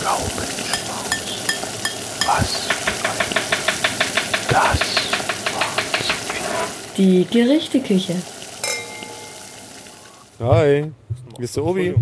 Gaumenschmaus. Was das war Die Gerichteküche. Hi, hier ist der Obi.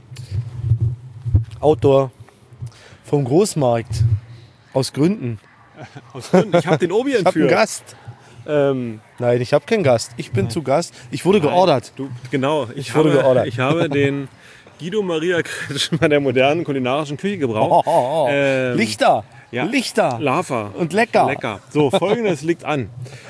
Outdoor. Vom Großmarkt. Aus Gründen. Aus Gründen. Ich habe den Obi Ich habe einen entführt. Gast. Nein, ich habe keinen Gast. Ich bin zu Gast. Ich wurde geordert. Genau. Ich wurde geordert. Ich habe den Guido Maria Kretschmer der modernen kulinarischen Küche gebraucht. Lichter. ja. Lichter. Lava. Und lecker. Lecker. So, Folgendes liegt an.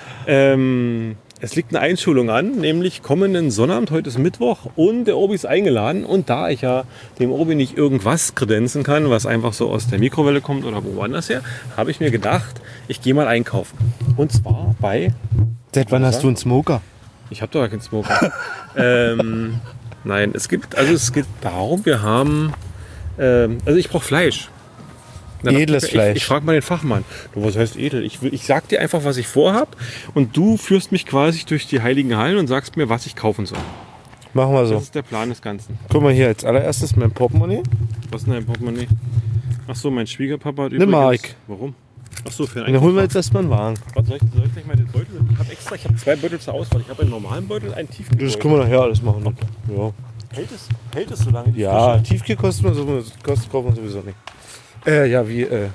Es liegt eine Einschulung an, nämlich kommenden Sonnabend, heute ist Mittwoch und der Obi ist eingeladen. Und da ich ja dem Obi nicht irgendwas kredenzen kann, was einfach so aus der Mikrowelle kommt oder woanders her, habe ich mir gedacht, ich gehe mal einkaufen. Und zwar bei... Seit wann hast du einen Smoker? Ich habe doch gar keinen Smoker. Nein, es geht darum, wir haben... also ich brauche Fleisch. Edles Fleisch. Ich frage mal den Fachmann. Du, was heißt edel? Ich sag dir einfach, was ich vorhab und du führst mich quasi durch die heiligen Hallen und sagst mir, was ich kaufen soll. Machen wir so. Das ist der Plan des Ganzen. Guck mal hier, als allererstes mein Portemonnaie. Was ist denn dein Portemonnaie? Ach so, mein Schwiegerpapa hat Eine Mark. Warum? Ach so, für Und einen dann holen wir Einkauf. jetzt erstmal einen Wagen. Warte, soll ich gleich mal den Beutel? Ich habe 2 Beutel zur Auswahl. Ich habe einen normalen Beutel, einen tiefen Das können wir nachher alles machen. Ja, Hält es so lange? die ja Frische? Tiefkühl kostet man sowieso, kaufen wir sowieso nicht. Ja,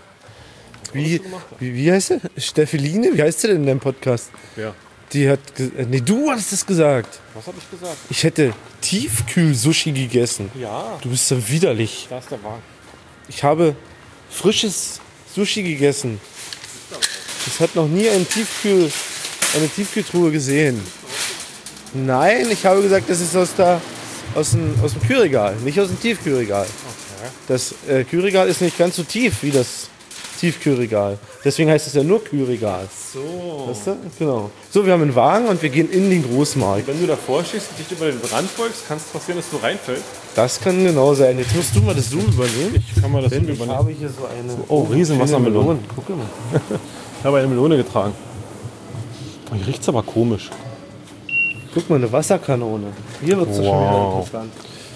wie heißt sie? Steffeline? Wie heißt sie denn in deinem Podcast? Ja. Die hat nee, du hast es gesagt. Was habe ich gesagt? Ich hätte Tiefkühl-Sushi gegessen. Ja, Du bist so widerlich. da ist der Wagen. Ich habe frisches Sushi gegessen. Ich habe noch nie eine Tiefkühltruhe gesehen. Nein, ich habe gesagt, das ist aus dem Kühlregal, nicht aus dem Tiefkühlregal. Das Kühlregal ist nicht ganz so tief wie das Tiefkühlregal. Deswegen heißt es ja nur Kühlregal. So. Weißt du? Genau. So, wir haben einen Wagen und wir gehen in den Großmarkt. Wenn du davor stehst und dich über den Rand beugst, kann es passieren, dass du reinfällst. Das kann genau sein. Jetzt musst du mal das Zoom übernehmen. Ich kann mal das Denn Zoom ich übernehmen. habe hier so eine Riesenwassermelone. Guck mal. Ich habe eine Melone getragen. Oh, hier riecht es aber komisch. Guck mal, eine Wasserkanone. Hier wird es schon wieder Wow. interessant.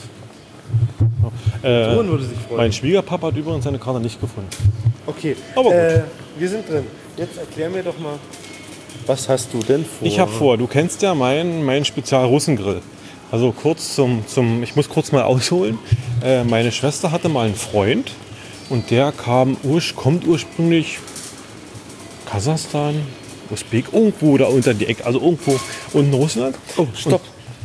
Äh, Sohn würde sich freuen. mein Schwiegerpapa hat übrigens seine Karte nicht gefunden. Okay, Aber gut. wir sind drin. Jetzt erklär mir doch mal, was hast du denn vor? Ich habe vor, du kennst ja meinen Spezial-Russengrill. Also kurz ich muss kurz mal ausholen. Meine Schwester hatte mal einen Freund und der kommt ursprünglich Kasachstan, Usbek, irgendwo da unter die Ecke, also irgendwo unten in Russland. Oh, stopp.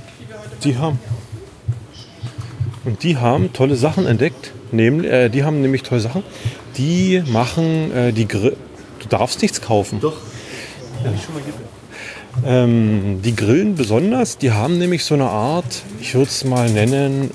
Die haben tolle Sachen entdeckt. Die haben nämlich tolle Sachen. Die machen die Grill. Du darfst nichts kaufen. Doch. Die grillen besonders. Die haben nämlich so eine Art, ich würde es mal nennen,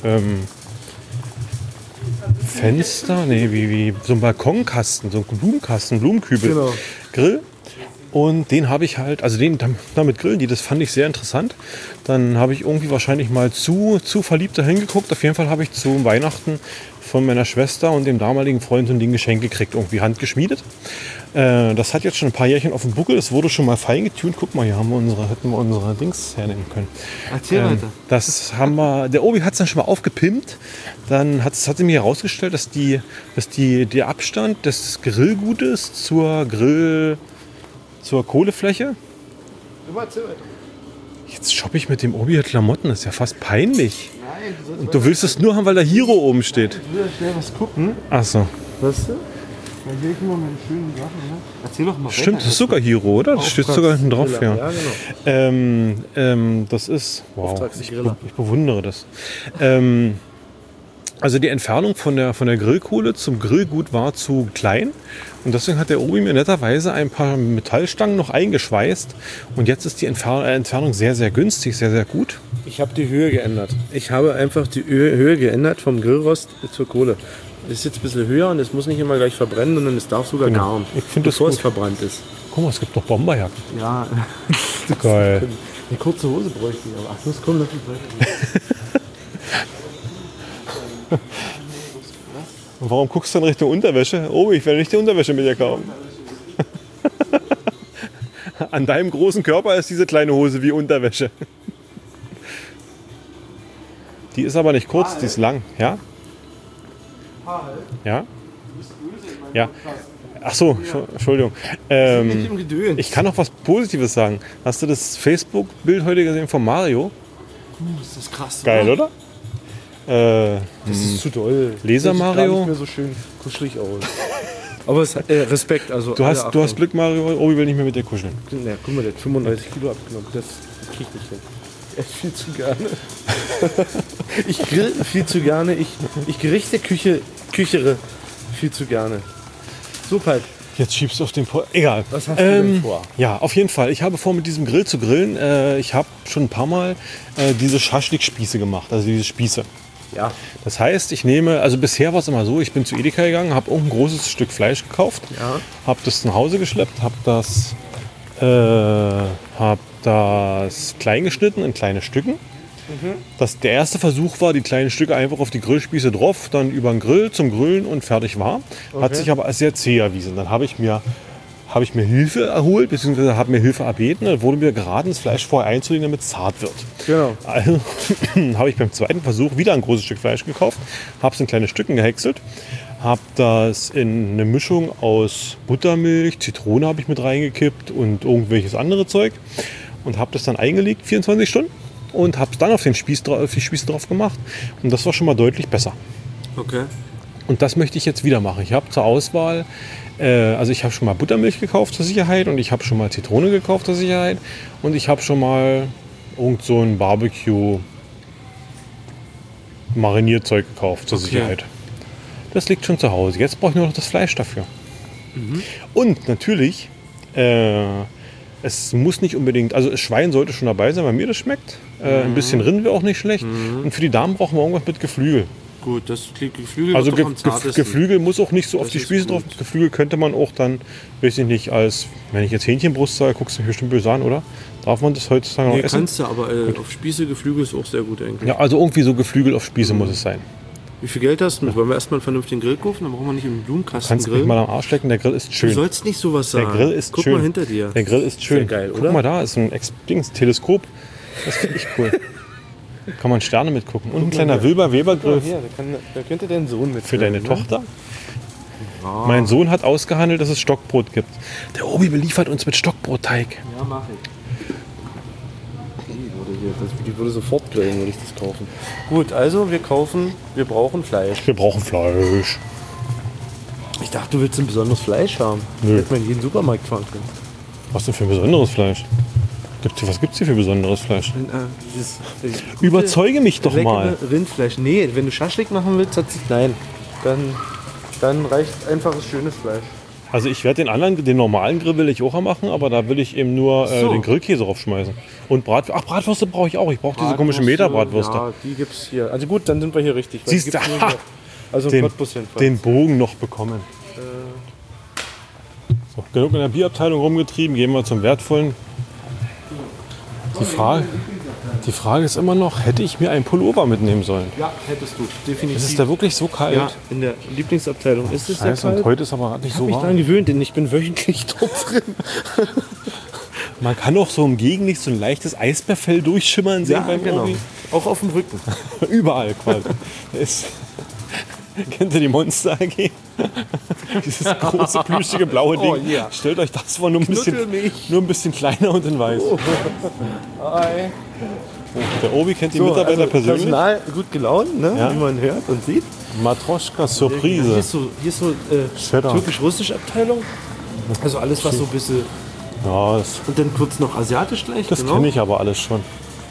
Fenster, wie so ein Balkonkasten, so ein Blumenkasten, Blumenkübel, Genau. Grill. Und den habe ich halt, also damit grillen die, das fand ich sehr interessant. Dann habe ich irgendwie wahrscheinlich mal zu verliebt dahin geguckt. Auf jeden Fall habe ich zu Weihnachten von meiner Schwester und dem damaligen Freund so ein Ding geschenkt gekriegt, irgendwie handgeschmiedet. Das hat jetzt schon ein paar Jährchen auf dem Buckel, es wurde schon mal fein getunt. Guck mal, hier hätten wir unsere Dings hernehmen können. Erzähl weiter. Der Obi hat es dann schon mal aufgepimpt. Dann hat sie mir herausgestellt, dass der Abstand des Grillgutes zur Kohlefläche. Jetzt shoppe ich mit dem Obi hier Klamotten, das ist ja fast peinlich. Nein, Und du willst es nur haben, weil da Hiro oben steht. Ich will schnell was gucken. Ach so. Weißt du? Dann hier gucken wir mal die schönen Sachen. Ne? Erzähl doch mal. Stimmt, das ist sogar Hiro, oder? Das steht sogar hinten drauf, ja. Ja, genau. Das ist, wow, Auftragsgriller. ich bewundere das. Also die Entfernung von der Grillkohle zum Grillgut war zu klein und deswegen hat der Obi mir netterweise ein paar Metallstangen noch eingeschweißt und jetzt ist die Entfernung sehr, sehr günstig, sehr, sehr gut. Ich habe die Höhe geändert. Ich habe einfach die Höhe geändert vom Grillrost zur Kohle. Das ist jetzt ein bisschen höher und es muss nicht immer gleich verbrennen, sondern es darf sogar garen, Ich finde das bevor es gut. verbrannt ist. Guck mal, es gibt noch Bomberjacken. Ja, Geil. eine kurze Hose bräuchte ich, aber ach, los, komm, lass mich weiter. Und warum guckst du in Richtung Unterwäsche? Oh, ich werde nicht die Unterwäsche mit dir kaufen. An deinem großen Körper ist diese kleine Hose wie Unterwäsche. Die ist aber nicht kurz, die ist lang. Ja? Ja? Ja. Ach so, Entschuldigung. Nicht im Gedöns. Ich kann noch was Positives sagen. Hast du das Facebook-Bild heute gesehen von Mario? Das ist krass. Geil, oder? Das ist zu doll. Laser Das sieht Mario? gar nicht mehr so schön kuschelig aus. Aber es, Respekt, also Du hast Glück, Mario. Obi will nicht mehr mit dir kuscheln. Ja, guck mal, der hat 35 Kilo abgenommen. Das krieg ich nicht hin. Echt viel zu gerne. Ich grill viel zu gerne. Ich Gerichte küchere viel zu gerne. So, Palk. Jetzt schiebst du auf den Egal. Was hast du denn vor? Ja, auf jeden Fall. Ich habe vor, mit diesem Grill zu grillen. Ich habe schon ein paar Mal diese Schaschlik-Spieße gemacht. Also diese Spieße. Ja. Das heißt, ich nehme, also bisher war es immer so, ich bin zu Edeka gegangen, habe ein großes Stück Fleisch gekauft, Ja. habe das nach Hause geschleppt, habe das klein geschnitten in kleine Stücken. Der erste Versuch war, die kleinen Stücke einfach auf die Grillspieße drauf, dann über den Grill zum Grillen und fertig war. Hat sich aber als sehr zäh erwiesen. Dann habe ich mir Hilfe erholt, beziehungsweise habe mir Hilfe erbeten. Dann wurde mir geraten, das Fleisch vorher einzulegen, damit es zart wird. Genau. Also habe ich beim zweiten Versuch wieder ein großes Stück Fleisch gekauft, habe es in kleine Stücken gehäckselt, habe das in eine Mischung aus Buttermilch, Zitrone habe ich mit reingekippt und irgendwelches andere Zeug und habe das dann eingelegt, 24 Stunden, und habe es dann auf die Spieße drauf gemacht. Und das war schon mal deutlich besser. Okay. Und das möchte ich jetzt wieder machen. Ich habe zur Auswahl, also ich habe schon mal Buttermilch gekauft zur Sicherheit und ich habe schon mal Zitrone gekauft zur Sicherheit und ich habe schon mal irgend so ein Barbecue-Marinierzeug gekauft zur Sicherheit. Das liegt schon zu Hause. Jetzt brauche ich nur noch das Fleisch dafür. Und natürlich, es muss nicht unbedingt, also das Schwein sollte schon dabei sein, weil mir das schmeckt. Ein bisschen Rind wäre auch nicht schlecht. Und für die Damen brauchen wir irgendwas mit Geflügel. Gut, das Geflügel Also wird doch am zartesten. Geflügel muss auch nicht so auf Das die ist Spieße drauf. gut. Geflügel könnte man auch dann, weiß ich nicht, als, wenn ich jetzt Hähnchenbrust sage, guckst du mich bestimmt böse an, oder? Darf man das heutzutage noch Nee, essen? kannst du, aber auf Spieße Geflügel ist auch sehr gut eigentlich. Ja, also irgendwie so Geflügel auf Spieße muss es sein. Wie viel Geld hast du mit? Wollen wir erstmal einen vernünftigen Grill kaufen? Dann brauchen wir nicht im Blumenkasten Kannst du mich grillen. mal am Arsch lecken, der Grill ist Du schön. sollst nicht sowas sagen. Der Grill ist Guck schön. mal hinter dir. Der Grill ist schön. Sehr geil, Guck oder? mal da, ist ein Teleskop. Das finde ich cool. Kann man Sterne mitgucken. Und ein kleiner Weber-Grill Hier, da könnte dein Sohn mit für deine Tochter. Mein Sohn hat ausgehandelt, dass es Stockbrot gibt. Der Obi beliefert uns mit Stockbrotteig. Ja, mach ich. Die würde sofort grillen, würde ich das kaufen. Gut, also wir brauchen Fleisch. Wir brauchen Fleisch. Ich dachte, du willst ein besonderes Fleisch haben. Nö. Hätte man in jeden Supermarkt fahren können. Was denn für ein besonderes Fleisch? Was gibt's hier für besonderes Fleisch? Überzeuge mich doch mal. Rindfleisch. Nee, wenn du Schaschlik machen willst, nein. Dann reicht einfaches schönes Fleisch. Also ich werde den normalen Grill will ich auch machen, aber da will ich eben nur so. den Grillkäse raufschmeißen. Und Bratwürste brauche ich auch. Ich brauche diese komischen Meter-Bratwürste. Ja, die gibt's hier. Also gut, dann sind wir hier richtig. Siehst du, Die gibt's nur hier. Also den, Cottbus jedenfalls. den Bogen noch bekommen. So, genug in der Bierabteilung rumgetrieben, gehen wir zum Wertvollen. Die Frage ist immer noch, hätte ich mir einen Pullover mitnehmen sollen? Ja, hättest du. Definitiv. Ist es da wirklich so kalt? Ja, in der Lieblingsabteilung ist es sehr Scheiße, und kalt. heute ist aber nicht Ich so habe mich warm. daran gewöhnt, denn ich bin wöchentlich dort drin. Man kann auch so im Gegenlicht so ein leichtes Eisbärfell durchschimmern sehen beim Obi. Auch auf dem Rücken. Überall quasi. Kennt ihr die Monster AG? Dieses große, plüschige, blaue Ding. Oh, yeah. Stellt euch das vor, nur ein Knuddelmilch. bisschen kleiner und in weiß. Hi. Der Obi kennt die Mitarbeiter persönlich. Personal gut gelaunt, ne? Ja. Wie man hört und sieht. Matroschka Hier Surprise. ist so Cheddar. türkisch-russische Abteilung. Also alles, was so ein bisschen... Ja, Und dann kurz noch asiatisch gleich. das genau. kenne ich aber alles schon.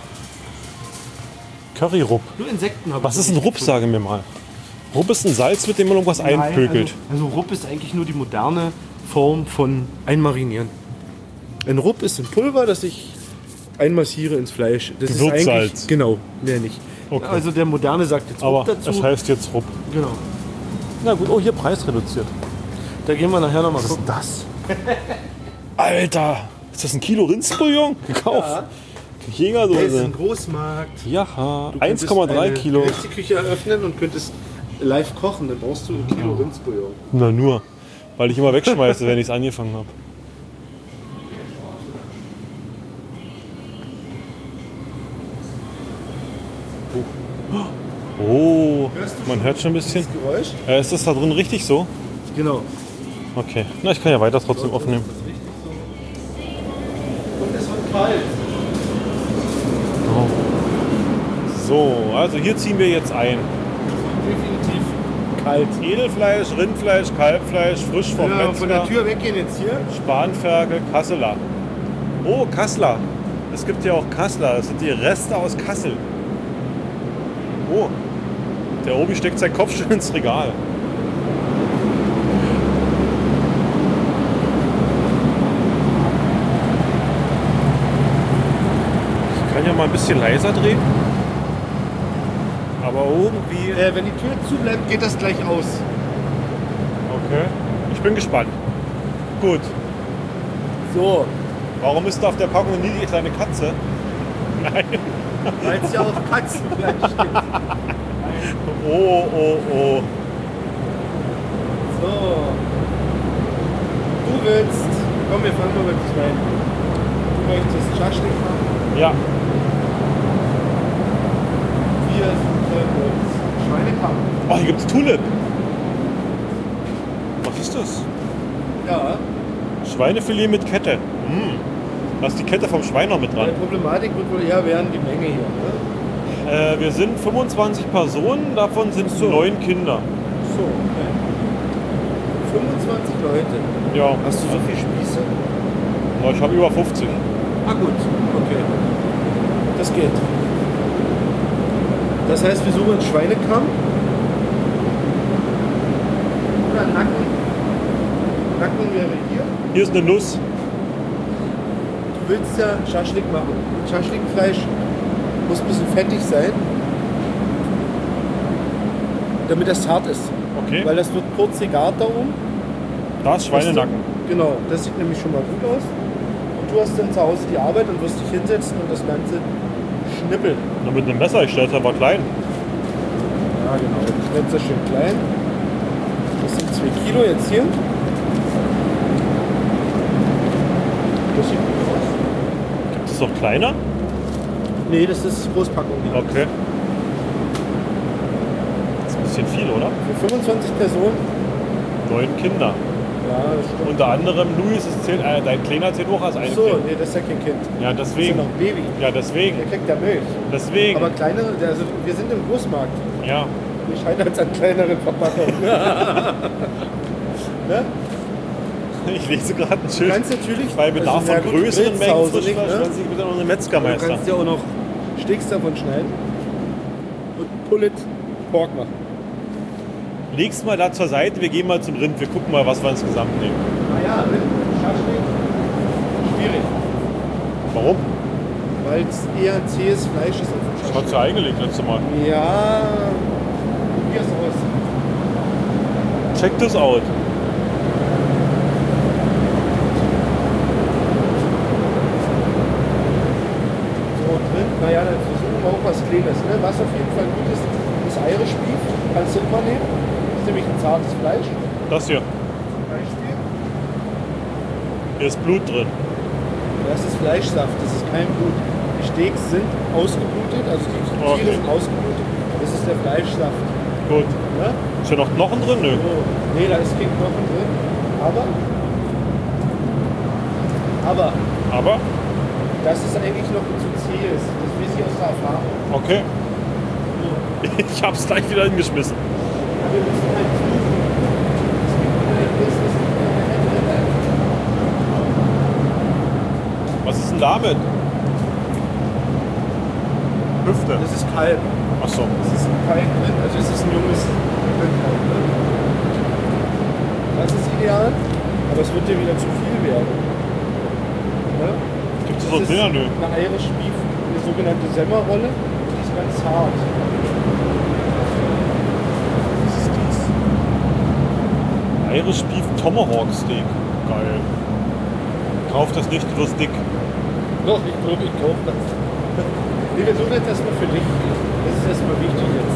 Curryrupp. Nur Insekten habe Was ist ein Rupp, sage mir mal? Rupp ist ein Salz, mit dem man irgendwas einpökelt. Also Rupp ist eigentlich nur die moderne Form von Einmarinieren. Ein Rupp ist ein Pulver, das ich einmassiere ins Fleisch. Das ist Gewürzsalz. eigentlich... Genau, mehr nicht. Okay. Also der Moderne sagt jetzt Aber Rupp dazu. es heißt jetzt Rupp. Genau. Na gut, oh, hier Preis reduziert. Da gehen wir nachher nochmal gucken. Das? Alter, ist das ein Kilo Rindsbouillon? Gekauft. Der ist Jägerdose. ein Großmarkt. Ja, Du könntest 1,3 eine Kilo. Küche eröffnen und könntest live kochen. Dann brauchst du ein Kilo Rindsbouillon. Na nur, weil ich immer wegschmeiße, wenn ich es angefangen habe. Oh, man hört schon ein bisschen. Geräusch? Ist das da drin richtig so? Genau. Okay, na ich kann ja weiter trotzdem aufnehmen. Und es wird kalt. So, also hier ziehen wir jetzt ein. Definitiv kalt. Edelfleisch, Rindfleisch, Kalbfleisch, frisch vom Ja, von der Metzger, Tür weggehen jetzt hier. Spanferkel, Kasseler. Oh, Kassler. Es gibt ja auch Kassler. Das sind die Reste aus Kassel. Oh, der Obi steckt seinen Kopf schon ins Regal. Ich kann ja mal ein bisschen leiser drehen. Aber irgendwie... Wenn die Tür zu bleibt, geht das gleich aus. Okay, ich bin gespannt. Gut. So, Warum ist da auf der Packung nie die kleine Katze? Nein. weil es ja auch Katzenfleisch gibt. Oh, oh, oh. So. Du willst. Komm, wir fangen mal wirklich rein. Du möchtest Schaschlik machen. Ja. Wir uns Schweinekamm. Oh, hier gibt's Tulip. Was ist das? Ja. Schweinefilet mit Kette. Da ist die Kette vom Schwein noch mit dran. Die Problematik wird wohl eher werden die Menge hier. Ne? Wir sind 25 Personen, davon sind So. 9 Kinder. So, okay. 25 Leute. Ja, Hast du so viel Spieße? na, ich habe über 50. Ah gut, okay. Das geht. Das heißt, wir suchen einen Schweinekamm. Oder einen Nacken. Nacken wäre hier. Hier ist eine Nuss. Du willst ja Schaschlik machen. Schaschlikfleisch muss ein bisschen fettig sein, damit das zart ist. Okay. Weil das wird kurz gegart da oben. Da ist Schweinenacken. Genau, das sieht nämlich schon mal gut aus. Und du hast dann zu Hause die Arbeit und wirst dich hinsetzen und das Ganze schnippeln. Na, mit einem Messer, ich stelle es aber klein. Ja, genau. Ich schneide das schön klein. Das sind 2 Kilo jetzt hier. Das sieht gut aus. Gibt es noch kleiner? Nee, das ist Großpackung. Hier. Okay. Das ist ein bisschen viel, oder? Für 25 Personen. 9 Kinder. Ja, das stimmt. Unter anderem Luis, dein Kleiner zählt auch als ein So, Kind. nee, das ist ja kein Kind. Ja, Das ist ja deswegen. noch ein Baby. Ja, deswegen. Der kriegt ja Milch. Deswegen. Aber kleinere, also wir sind im Großmarkt. Ja. Wir scheinen als an kleineren Verpackungen. Ne? Ich lese gerade ein Du Schild. kannst natürlich. Bei Bedarf na von gut, größeren grillst zu Mengen Hause Frischfleisch, nicht, ne? wenn Sie bitte noch eine Du Metzgermeister. kannst ja auch noch Steaks davon schneiden und Pulled Pork machen. Leg's mal da zur Seite, wir gehen mal zum Rind, wir gucken mal, was wir insgesamt nehmen. Naja, Schaschlik, schwierig. Warum? Weil es eher zähes Fleisch ist als Das ein hat's ja eingelegt letztes Mal. Ja, probier's aus. Check this out. So drin, naja, dann versuchen wir auch was Kleines. Ne? Was auf jeden Fall gut ist, ist Irish Beef. Kannst du immer nehmen. Das ist nämlich ein zartes Fleisch. Das hier. Zum Beispiel. Hier ist Blut drin. Das ist Fleischsaft, das ist kein Blut. Die Steaks sind ausgeblutet, also die Tiere Okay. sind ausgeblutet. Das ist der Fleischsaft. Gut. Ne? Ist hier noch Knochen drin? Nö. So. Nee, da ist kein Knochen drin. Aber Aber, das ist eigentlich noch zu zäh ist. Das weiß ich aus der Erfahrung. okay. Ich hab's gleich wieder hingeschmissen. Aber wir müssen halt suchen. Was ist denn damit? Hüfte. Das ist Kalb. Achso. Das ist ein Kalbrind, also es ist ein junges Rindkalb. Ne? Das ist ideal, aber es wird dir wieder zu viel werden. Ne? Gibt es Das so ist Dinger? Nö. eine Irish Beef, eine sogenannte Semmerrolle, die ist ganz hart. Was ist das? Irish Beef Tomahawk Steak. Geil. Kauf das nicht, du wirst dick. Doch, ich glaube, ich kaufe das. Nee, wir suchen jetzt erstmal für dich. Das ist erstmal wichtig jetzt.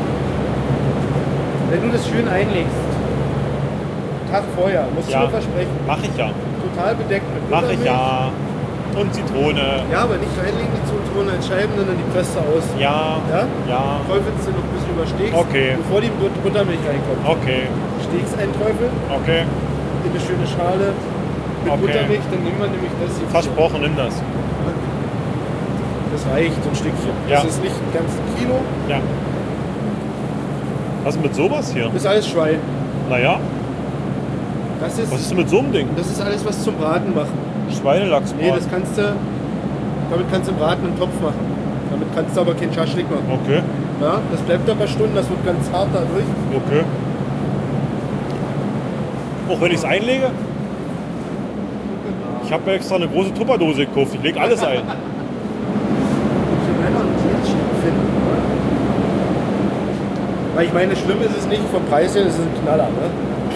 Wenn du das schön einlegst, Tag vorher, musst du Ja. nur versprechen, Mach ich ja. total bedeckt mit Mach ich Buttermilch. ja. Und Zitrone. Ja, aber nicht reinlegen die Zitrone als Scheiben, sondern die presst du aus. Ja. Ja? Ja. Träufelst du noch ein bisschen überstegst, Okay. bevor die Buttermilch reinkommt. Okay. Steaks einträufeln, Okay. in eine schöne Schale mit Okay. Buttermilch, dann nehmen wir nämlich das hier. Versprochen, nimm das. Das reicht, so ein Stückchen. Ja. Das ist nicht ein ganzes Kilo, Ja. Was ist mit sowas hier? das ist alles Schwein. Naja, Das ist, was ist denn mit so einem Ding? das ist alles, was zum Braten machen. Schweinelachs. Nee, das kannst du, damit kannst du im Braten einen Topf machen. Damit kannst du aber keinen Schaschlik machen. Okay, Ja, das bleibt ein paar Stunden, das wird ganz hart dadurch. okay. Auch wenn ich es einlege? Ich habe mir extra eine große Tupperdose gekauft. Ich lege alles ein. Für Männer ein Tierchen finden. Weil ich meine, schlimm ist es nicht, vom Preis her ist es ein Knaller. Ne?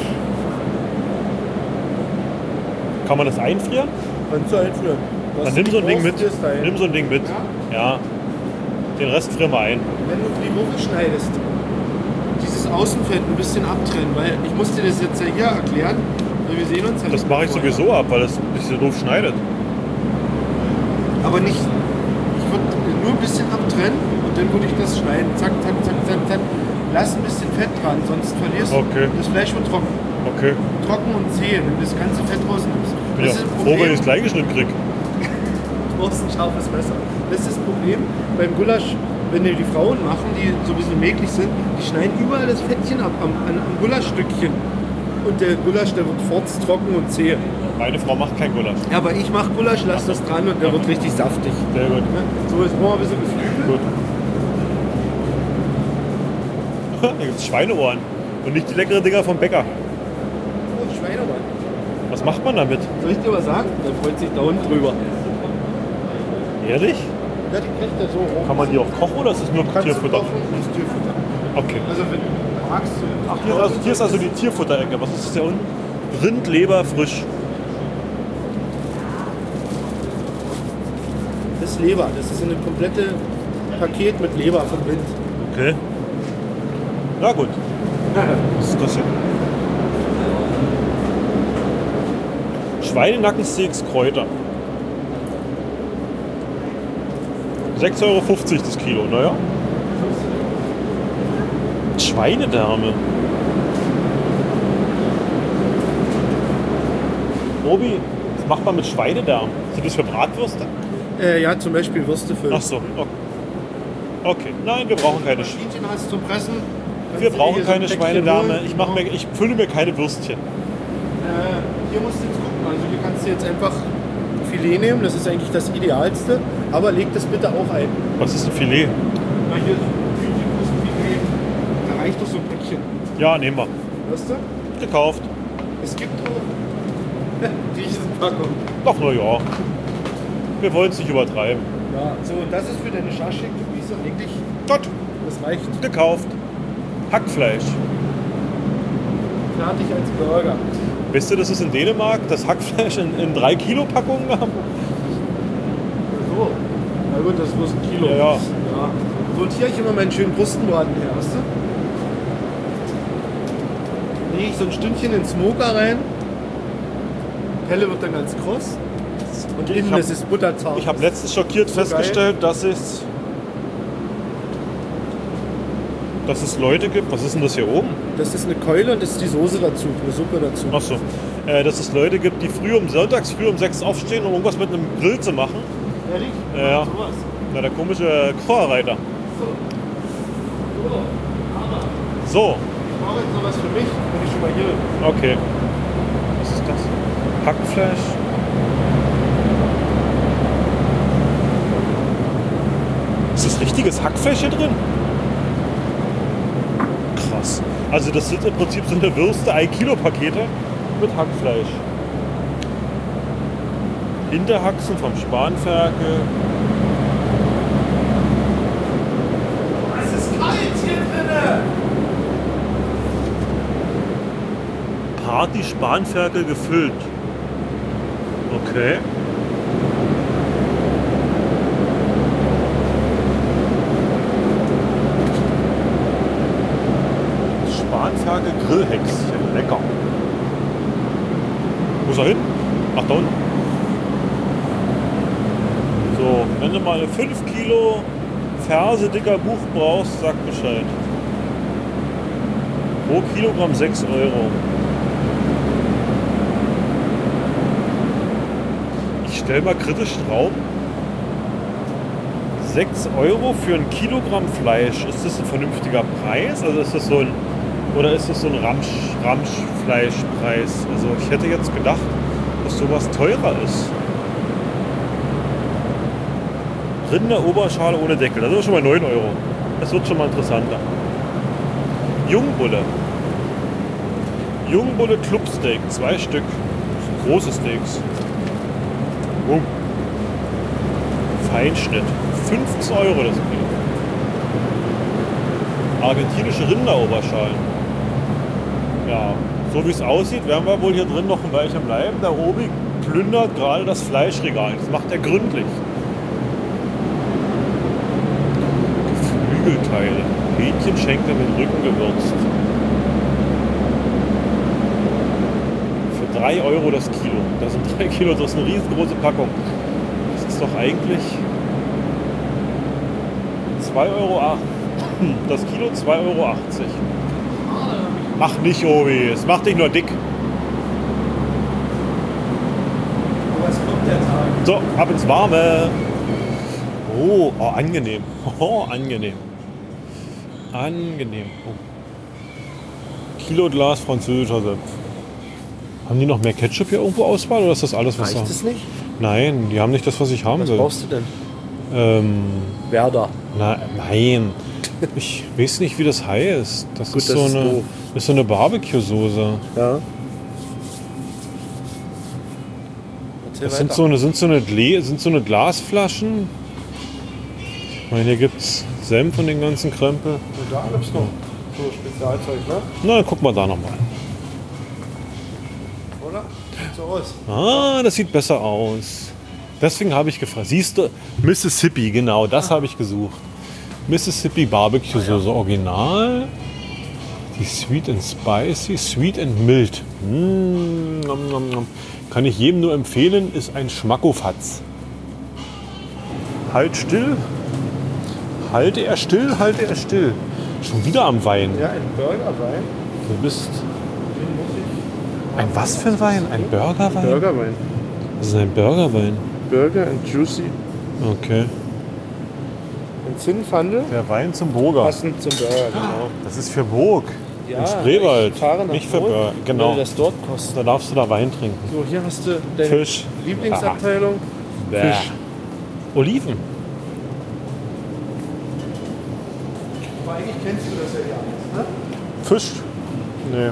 Kann man das einfrieren? Kannst du einführen. Dann nimm so ein Ding mit. Nimm so ein Ding mit. Ja. Den Rest frieren wir ein. Wenn du die Gurke schneidest, dieses Außenfett ein bisschen abtrennen, weil ich muss dir das jetzt ja hier erklären, weil wir sehen uns ja Das nicht mache ich vorher. sowieso ab, weil das ein bisschen doof schneidet. Aber nicht, ich würde nur ein bisschen abtrennen und dann würde ich das schneiden. Zack, zack, zack, zack, zack. Lass ein bisschen Fett dran, sonst verlierst du. Okay. Das Fleisch wird trocken. Okay. Trocken und zäh, wenn du das ganze Fett rausnimmst. Bin ja Das ist ein froh, wenn Problem. ich es gleich geschnitten kriege. Du brauchst ein scharfes Messer. Das ist das Problem beim Gulasch, wenn die Frauen machen, die so ein bisschen mäglich sind, die schneiden überall das Fettchen ab am Gulaschstückchen. Und der Gulasch, der wird trocken und zäh. Meine Frau macht kein Gulasch. Ja, aber ich mache Gulasch, lass das dran und der wird richtig saftig. Sehr gut. So, jetzt brauchen wir ein bisschen Geflügel. Gut. Da gibt es Schweineohren. Und nicht die leckeren Dinger vom Bäcker. Oh, Schweineohren. Was macht man damit? Soll ich dir was sagen? Da freut sich der Hund drüber. Ehrlich? Ja, die kriegt er so rum. Kann man die auch kochen oder ist es nur Kannst Tierfutter? Du kochen, das ist Tierfutter. Okay. Also wenn du magst, Ach, hier ist also die Tierfutterecke. Was ist das hier unten? Rindleber frisch. das ist Leber. Das ist ein komplette Paket mit Leber vom Rind. Okay. Na gut. Was ist das hier? Schweinenackensteaks Kräuter. 6,50 € das Kilo, naja. Schweinedärme. Obi, was macht man mit Schweinedarm? Sind das für Bratwürste? Ja, zum Beispiel Würste füllen. Ach so, okay. Okay, nein, wir brauchen keine Maschinchen hast zum Pressen. Kannst Wir du dir brauchen hier so ein keine Päckchen Schweinedarme. holen. Ich fülle mir keine Würstchen. Hier musst du jetzt gucken. Also hier kannst du jetzt einfach Filet nehmen. Das ist eigentlich das Idealste. Aber leg das bitte auch ein. Was ist ein Filet? Na, hier so ein großes Filet. Da reicht doch so ein Päckchen. Ja, nehmen wir. Weißt du? Gekauft. Es gibt auch die Riesenpackung. Ach, na ja. Wir wollen es nicht übertreiben. Ja, so und das ist für deine Schaschlik, wie so eigentlich. Gott, Das reicht. gekauft. Hackfleisch. Fertig als Burger. Wisst ihr, dass es in Dänemark das Hackfleisch in 3 Kilo Packungen gab? So. Na gut, das ist bloß ein Kilo. Ja, ja. Ja. So, und hier habe ich immer meinen schönen Brustenbraten her, weißt du? Lege ich so ein Stündchen in den Smoker rein. Pelle wird dann ganz kross. Und innen hab- ist es butterzart. Ich habe letztens schockiert So festgestellt, dass es Leute gibt. Was ist denn das hier oben? Das ist eine Keule und das ist die Soße dazu, eine Suppe dazu. Ach so. Dass es Leute gibt, die sonntags früh um 6 aufstehen, um irgendwas mit einem Grill zu machen. Ehrlich? Ja. Sowas. Na, der komische Kocherreiter. So, Ich brauche jetzt noch was für mich, wenn ich schon mal hier bin. okay. Was ist das? Hackfleisch. Ist das richtiges Hackfleisch hier drin? Krass. Also das sind im Prinzip so eine Würste, 1 Kilo Pakete mit Hackfleisch. Hinterhaxen vom Spanferkel. Es ist kalt hier drin! Party Spanferkel gefüllt. Okay. Spanferkel Grillhäckchen. Lecker. Wo ist er hin? Ach, da unten. So, wenn du mal eine 5 Kilo Ferse dicker Buch brauchst, sag Bescheid. Pro Kilogramm 6 Euro. Ich stelle mal kritisch drauf. 6 Euro für ein Kilogramm Fleisch. Ist das ein vernünftiger Preis? Also ist das so ein, oder ist das so ein Ramschfleischpreis? Also ich hätte jetzt gedacht, dass sowas teurer ist. Rinderoberschale ohne Deckel. Das ist schon mal 9 Euro. Das wird schon mal interessanter. Jungbulle. Jungbulle Clubsteak. 2 Stück. Große Steaks. Oh. Feinschnitt. 15 Euro das Kilo. Argentinische Rinderoberschalen. Ja, so wie es aussieht, werden wir wohl hier drin noch ein Weilchen bleiben. Der Obi plündert gerade das Fleischregal. Das macht er gründlich. Geflügelteile. Hähnchenschenkel mit Rücken gewürzt. Für 3 Euro das Kilo. Das sind 3 Kilo, das ist eine riesengroße Packung. Das ist doch eigentlich 2,08 Euro. Das Kilo 2,80 Euro. Mach nicht, Obi, es macht dich nur dick. Was kommt der Tag? So, ab ins Warme. Oh, angenehm. Oh, angenehm. Angenehm. Oh. Kiloglas französischer Senf. Haben die noch mehr Ketchup hier irgendwo Auswahl oder ist das alles, was Reicht da? es nicht? Nein, die haben nicht das, was ich haben Was will. brauchst du denn? Werder. Nein. Ich weiß nicht, wie das heißt. Das Gut, ist das so ist eine, doof. ist so eine Barbecue-Soße. Ja. Das sind so eine Glasflaschen. Ich meine, hier gibt es Senf und den ganzen Krempel. Und da gibt es noch so Spezialzeug, ne? Na, dann gucken wir da nochmal. Oder? Sieht so aus. Ah, das sieht besser aus. Deswegen habe ich gefragt. Siehst du, Mississippi, genau, das habe ich gesucht. Mississippi Barbecue Soße Original. Die Sweet and Spicy, Sweet and Mild. Nom, nom, nom. Kann ich jedem nur empfehlen, ist ein Schmackofatz. Halt still. Halte er still, halte er still. Schon wieder am Wein. Ja, ein Burgerwein. Du bist... Ein was für ein Wein? Ein Burgerwein? Burgerwein. Das ist ein Burgerwein. Burger and Juicy. Okay. Ein Zinnpfandel. Der Wein zum Burger. Passend zum Burger, genau. Das ist für Burg. Ja, Im Spreewald. ich fahre nach Nicht für Brot, Burger. Genau. weil das dort kostet. Da darfst du da Wein trinken. So, hier hast du deine Fisch. Lieblingsabteilung. Bäh. Fisch. Oliven. Aber eigentlich kennst du das ja gar nicht, ne? Fisch. Nee.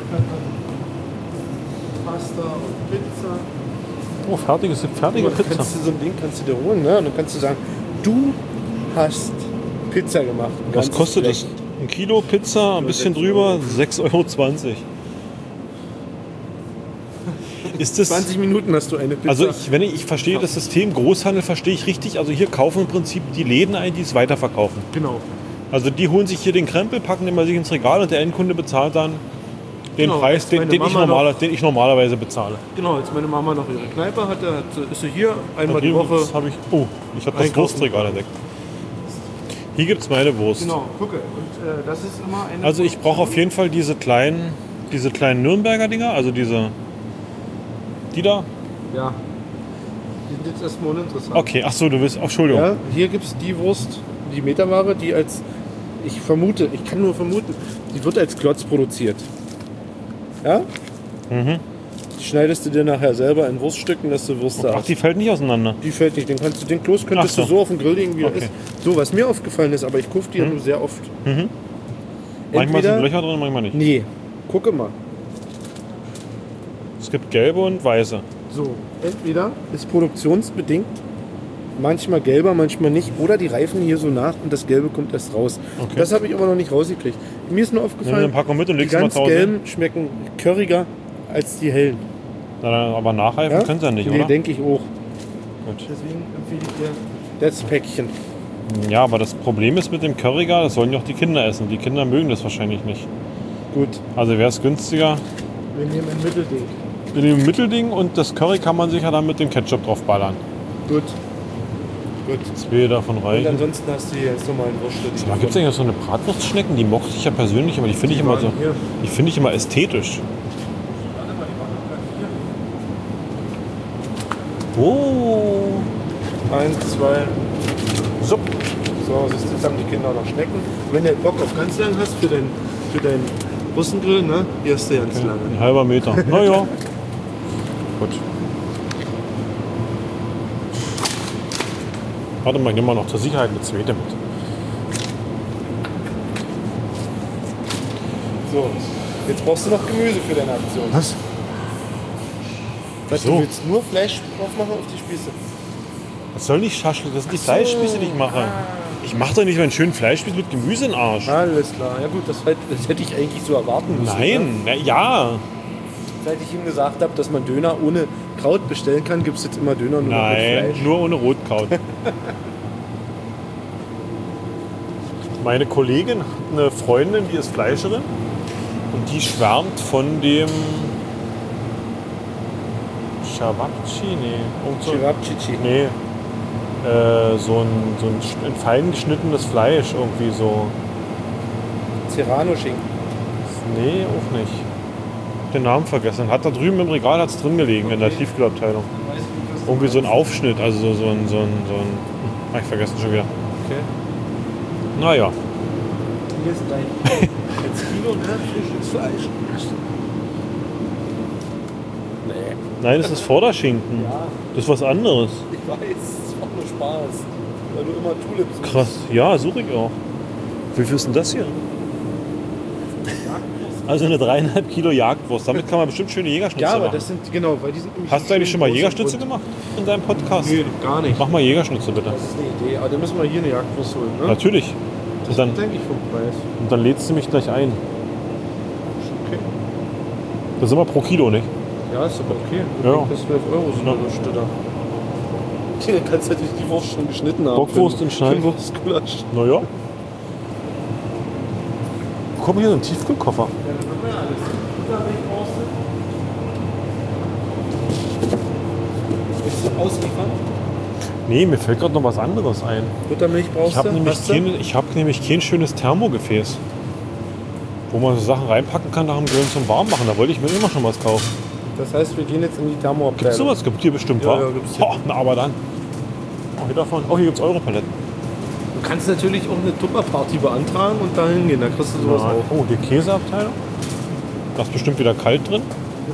Pasta und Pizza. Oh, fertige Pizza. Kannst du so ein Ding kannst du dir holen, ne? Und dann kannst du sagen, du hast Pizza gemacht. Was Ganz kostet schlecht. das? Ein Kilo Pizza, ein bisschen 6 drüber, 6,20 Euro. Ist das... 20 Minuten hast du eine Pizza. Also ich verstehe das System Großhandel, verstehe ich richtig. Also hier kaufen im Prinzip die Läden ein, die es weiterverkaufen. Genau. Also die holen sich hier den Krempel, packen den bei sich ins Regal und der Endkunde bezahlt dann den Genau, Preis, als den meine ich, Mama den ich normalerweise bezahle. Genau, als meine Mama noch ihre Kneipe hatte, ist sie hier einmal die Hier Woche. habe ich das einkaufen. Wurstregal entdeckt. Hier gibt es meine Wurst. Genau, gucke. Und das ist immer eine. Also ich brauche auf jeden Fall diese kleinen Nürnberger Dinger, also die da. Ja. Die sind jetzt erstmal uninteressant. Okay, ach so, du willst, Entschuldigung. Ja, hier gibt es die Wurst, die Meterware, die als, ich kann nur vermuten, die wird als Klotz produziert. Ja? Mhm. Die schneidest du dir nachher selber in Wurststücken, dass du Wurst Ach, hast. die fällt nicht auseinander. Die fällt nicht, den Kloß könntest Ach so. du so auf dem Grill legen, wie er Okay. ist. So, was mir aufgefallen ist, aber ich kaufe die ja nur sehr oft. Manchmal sind Entweder- Löcher drin, manchmal nicht. Nee, gucke mal. Es gibt gelbe und weiße. So, entweder ist produktionsbedingt manchmal gelber, manchmal nicht. Oder die reifen hier so nach und das Gelbe kommt erst raus. Okay. Das habe ich aber noch nicht rausgekriegt. Mir ist nur Nimm aufgefallen, eine Packung mit und die legst sie mal ganz zu Hause. gelben schmecken curriger als die hellen. Na, dann aber nachreifen können sie ja nicht, Nee, oder? denke ich auch. Gut. Deswegen empfehle ich dir das Päckchen. Ja, aber das Problem ist mit dem Currygar, das sollen ja auch die Kinder essen. Die Kinder mögen das wahrscheinlich nicht. Gut, Also wäre es günstiger, wir nehmen ein Mittelding. in dem Mittelding und das Curry kann man sich ja dann mit dem Ketchup drauf ballern. Gut. Gut. 2 davon Und reichen. ansonsten hast du hier jetzt normalen Würste. Gibt es eigentlich auch so eine Bratwurstschnecken? Die mochte ich ja persönlich, aber die finde ich immer so. Die finde ich immer ästhetisch. Oh. 1, 2. So. So, jetzt haben die Kinder noch Schnecken. Wenn du Bock auf ganz lang hast für deinen Russengrill, ne? Hier hast du ganz lange. Ein halber Meter. Naja. Gut. Warte mal, ich nehme mal noch zur Sicherheit eine zweite mit. So, jetzt brauchst du noch Gemüse für deine Aktion. Was? Was, So. Du willst nur Fleisch aufmachen auf die Spieße? Das soll nicht Schaschlik, das sind die Fleischspieße, die ich mache. Ich mache doch nicht meinen schönen Fleischspieß mit Gemüse in den Arsch. Alles klar. Ja gut, das hätte ich eigentlich so erwarten müssen. Ne? Nein, na, ja. Seit ich ihm gesagt habe, dass man Döner ohne Kraut bestellen kann, gibt es jetzt immer Döner nur noch mit Nein, Fleisch. nur ohne Rotkraut. Meine Kollegin hat eine Freundin, die ist Fleischerin und die schwärmt von dem Cevapcici, Cevapcici. Nee. So ein fein geschnittenes Fleisch irgendwie so. Serrano-Schinken. Nee, auch nicht. Den Namen vergessen. Hat da drüben im Regal hat's drin gelegen in der Tiefkühlabteilung. Irgendwie so ein Aufschnitt, also so ein hab ich vergessen schon wieder. Okay. Naja. Hier ist dein 1 Kilo, ne? Frisches Fleisch. Nee. Nein, das ist Vorderschinken. Ja. Das ist was anderes. Ich weiß, es macht nur Spaß. Weil du immer Tulips suchst. Krass. Ja, suche ich auch. Wie viel ist denn das hier? Also eine 3,5 Kilo Jagdwurst. Damit kann man bestimmt schöne Jägerschnitzel Ja, aber machen. das sind, genau, weil die sind nämlich Hast du eigentlich schon mal groß und Jägerschnitzel bunt. gemacht in deinem Podcast? Nee, gar nicht. Mach mal Jägerschnitzel bitte. Das ist eine Idee, aber dann müssen wir hier eine Jagdwurst holen, ne? Natürlich. Das dann- ist, denke ich, vom Preis. Und dann lädst du mich gleich ein. Okay. Das ist immer pro Kilo, nicht? Ja, ist aber okay. Ja. Das 12 € sind Ja. eine Stück da. Hier kannst du natürlich die Wurst schon geschnitten haben. Bockwurst in Schneiden. Für Wurstgulasch. Naja. Guck mal, hier so ein Tiefkühlkoffer. Ja, dann haben wir alles. Buttermilch brauchst du. Willst du ausliefern? Nee, mir fällt gerade noch was anderes ein. Buttermilch brauchst Ich habe du? nämlich, Hast du? hab nämlich kein schönes Thermogefäß, wo man so Sachen reinpacken kann nach dem Grillen zum Warmmachen. Da wollte ich mir immer schon was kaufen. Das heißt, wir gehen jetzt in die Thermoabteilung. Gibt's sowas? Gibt hier bestimmt, Ja, wa? ja, gibt's hier. Ho, na, aber dann. Oh, hier davon. Oh, hier gibt's Europaletten. Du kannst natürlich auch eine Tupperparty beantragen und da hingehen. Da kriegst du sowas auch. Oh, die Käseabteilung. Da ist bestimmt wieder kalt drin.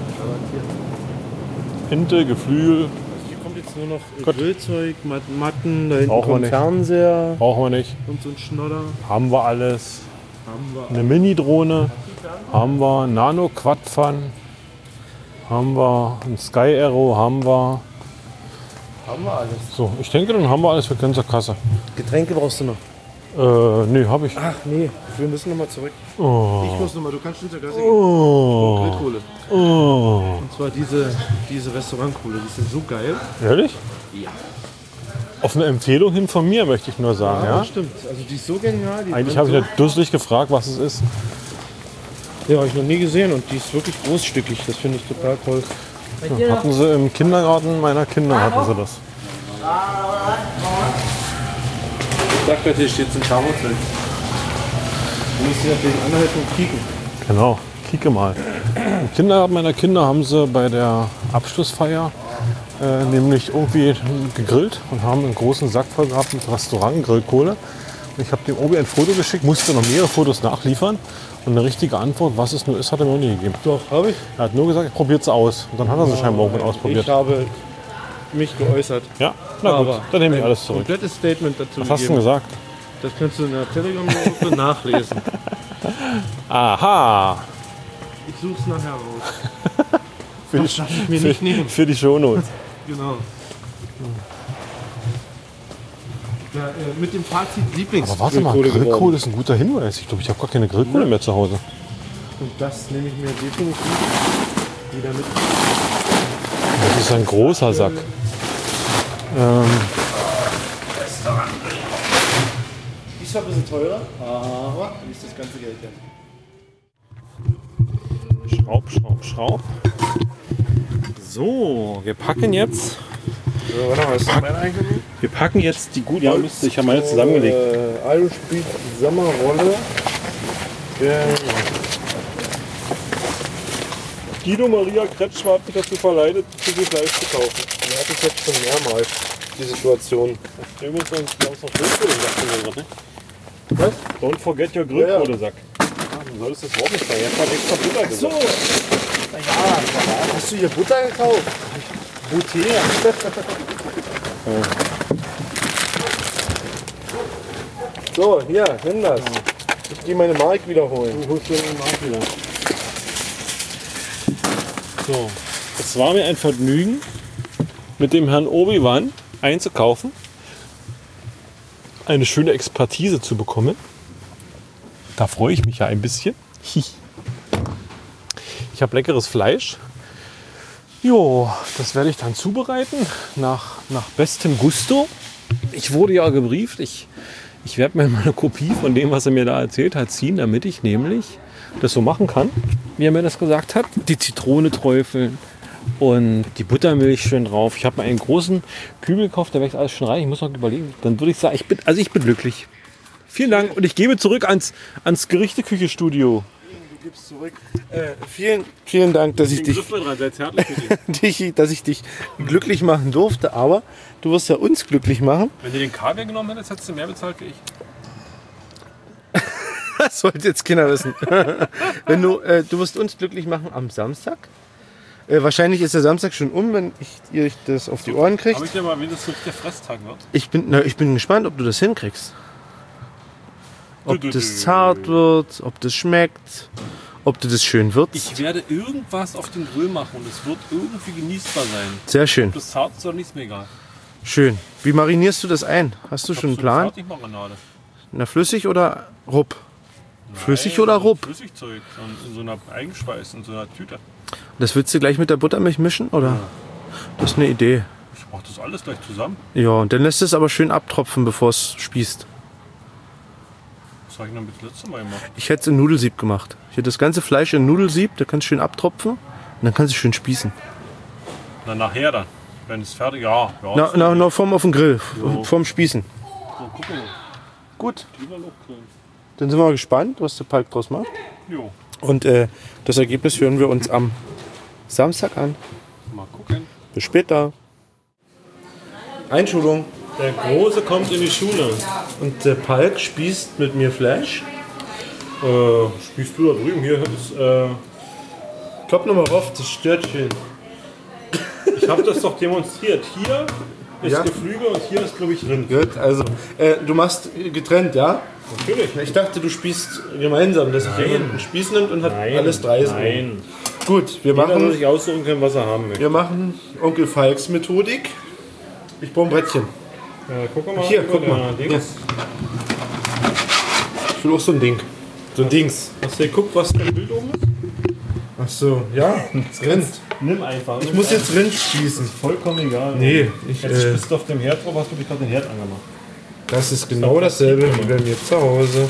Ente, Geflügel. Hier kommt jetzt nur noch Gut. Grillzeug, Matten, da hinten Brauchen wir kommt nicht. Fernseher Brauchen wir nicht. und so ein Schnodder. Haben wir alles. Haben wir. Eine Mini-Drohne. Haben wir. Nano-Quad-Fun. Haben wir. Ein Sky Arrow haben wir. Haben wir alles. So, ich denke, dann haben wir alles für ganze Kasse. Getränke brauchst du noch. Nee, hab ich. Ach nee, wir müssen nochmal zurück. Oh. Ich muss nochmal, du kannst schon zur Gasse gehen. Oh. Grillkohle. Oh. Und zwar diese Restaurantkohle, die sind so geil. Ehrlich? Ja. Auf eine Empfehlung hin von mir, möchte ich nur sagen. Ja? Das stimmt. Also die ist so genial. Die Eigentlich brennt habe ich so. ja dusselig gefragt, was es ist. Ja, habe ich noch nie gesehen und die ist wirklich großstückig. Das finde ich total toll. Hatten sie im Kindergarten meiner Kinder, hatten sie das. Sag gleich, hier steht ein Scharmutzel. Du musst hier natürlich anhalten und kicken. Genau, kicke mal. Im Kindergarten meiner Kinder haben sie bei der Abschlussfeier nämlich irgendwie gegrillt und haben einen großen Sack voll gehabt mit Restaurant-Grillkohle. Und ich habe dem Obi ein Foto geschickt, musste noch mehrere Fotos nachliefern. Und eine richtige Antwort, was es nur ist, hat er mir noch nie gegeben. Doch, habe ich. Er hat nur gesagt, probiert es aus. Und dann hat er sie scheinbar irgendwann ausprobiert. Ich habe mich geäußert. Ja, na gut, dann nehme ich alles zurück. Komplettes Statement dazu Was hast du denn gegeben. gesagt? Das kannst du in der Telegram-Gruppe nachlesen. Aha, Ich suche es nachher raus. für die, Das darf ich mir nicht nehmen. für die Shownotes. Genau. Ja, mit dem Fazit Lieblings. Aber warte mal, Grillkohle ist ein guter Hinweis. Ich glaube, ich habe gar keine Grillkohle mehr zu Hause. Und das nehme ich mir definitiv wieder mit. Das ist ein großer Sack. Die ist zwar ein bisschen teurer, aber wie ist das ganze Geld denn? Schraub, Schraub, Schraub. So, wir packen jetzt So, warte mal, ist das mein eingenommen? Wir packen jetzt die gut. Ja, ich habe meine zusammengelegt. Irish Beef Sommerrolle. Guido Maria Kretschmer hat mich dazu verleitet, zu viel Fleisch zu kaufen. Die hatte ich jetzt schon mehrmals, die Situation. Wir haben uns noch Grillkohle drin, ne? Was? Don't forget your Grillkohle-Sack. Du solltest das Wort nicht sagen. Jetzt hat extra Butter gesagt. So. Ja, hast du hier Butter gekauft? Butter. So, hier, nimm das. Ich gehe meine Mark wiederholen. Du holst dir den Mark wieder. So, es war mir ein Vergnügen, mit dem Herrn Obi-Wan einzukaufen, eine schöne Expertise zu bekommen. Da freue ich mich ja ein bisschen. Ich habe leckeres Fleisch. Jo, das werde ich dann zubereiten nach bestem Gusto. Ich wurde ja gebrieft. Ich werde mir mal eine Kopie von dem, was er mir da erzählt hat, ziehen, damit ich nämlich das so machen kann, wie er mir das gesagt hat. Die Zitrone träufeln und die Buttermilch schön drauf. Ich habe mir einen großen Kübel gekauft, da wächst alles schon rein. Ich muss noch überlegen. Dann würde ich sagen, ich bin glücklich. Vielen Dank und ich gebe zurück ans Gerichteküche-Studio. Du gibst zurück. Vielen Dank, dass ich dich glücklich machen durfte, aber du wirst ja uns glücklich machen. Wenn du den Kaviar genommen hättest, hättest du mehr bezahlt wie ich. Das sollte jetzt Kinder wissen. Wenn du wirst uns glücklich machen am Samstag. Wahrscheinlich ist der Samstag schon wenn ihr das auf die Ohren kriegt. Habe ich dir mal, wie das so der Fresstag wird? Ich bin gespannt, ob du das hinkriegst. Ob das zart wird, ob das schmeckt, ob du das schön würzt. Ich werde irgendwas auf den Grill machen und es wird irgendwie genießbar sein. Sehr schön. Ob das zart ist oder nicht, ist mir egal. Schön. Wie marinierst du das ein? Hast du schon einen Plan? Fertigmarinade. Na, flüssig oder rupp? Flüssig oder rupp? Flüssigzeug. In so einer Eigenspeise, in so einer Tüte. Das willst du gleich mit der Buttermilch mischen, oder? Ja. Das ist eine Idee. Ich mache das alles gleich zusammen. Ja, und dann lässt es aber schön abtropfen, bevor es spießt. Was habe ich noch das letzte Mal gemacht? Ich hätte es in Nudelsieb gemacht. Ich hätte das ganze Fleisch in Nudelsieb, da kannst du schön abtropfen und dann kannst du schön spießen. Na, nachher dann. Wenn es fertig ist, ja. Na, auf dem Grill, vorm Spießen. So, gucken wir. Gut. Dann sind wir mal gespannt, was der Palk draus macht. Jo. Und das Ergebnis hören wir uns am Samstag an. Mal gucken. Bis später. Einschulung. Der Große kommt in die Schule. Und der Palk spießt mit mir Fleisch. Spießt du da drüben? Hier ist. Klopp nochmal rauf, das stört schön. Ich habe das doch demonstriert. Hier ist Geflügel und hier ist, glaube ich, Rind. Gut, also du machst getrennt, ja? Natürlich. Ich dachte, du spießt gemeinsam, dass sich jemand einen Spieß nimmt und hat alles drei. Nein. Gut, wir Jeder machen. muss sich aussuchen können, was er haben möchte. Wir machen Onkel Falks Methodik. Ich brauche ein Brettchen. Guck mal. Hier, guck mal. Ja. Ich will auch so ein Ding. So ein Dings. Hast du geguckt, was im Bild oben ist? Ach so, ja. Rind. Nimm einfach. Ich muss jetzt Rind spießen. Vollkommen egal. Nee, jetzt bist du auf dem Herd drauf, hast du gerade den Herd angemacht. Das ist genau dasselbe wie bei mir zu Hause.